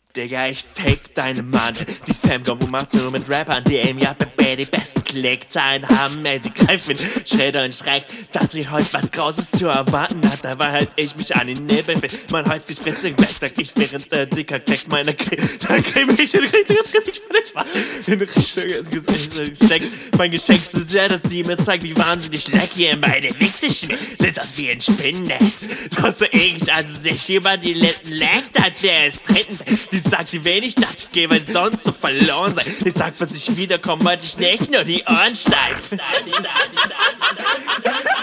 Digga, ich fake deine Mantel. Die Spam-Combo macht nur mit Rappern, die im JBB die besten Klickzahlen haben. Ey, sie greifen Schritte und schreckt, dass sie heute was Grauses zu erwarten hat. Da war halt ich mich an den Nippeln will. Man heute die Spritze weg, sagt ich, während dicker Klecks meiner Creme ich in richtiges Gesicht von Spaß. In richtiges Gesicht. Mein Geschenk so sehr, dass sie mir zeigt, wie wahnsinnig leck hier meine Wichse schmeckt. Sind das wie ein Spinnennetz. Das so eklig, also sich über die Lippen leckt, als wäre es Frittenfett. Die sagt sie wenig, dass ich gehe, weil sonst so verloren sei. Die sagt, was ich wiederkomme, wollte ich nicht nur die Ohren steif.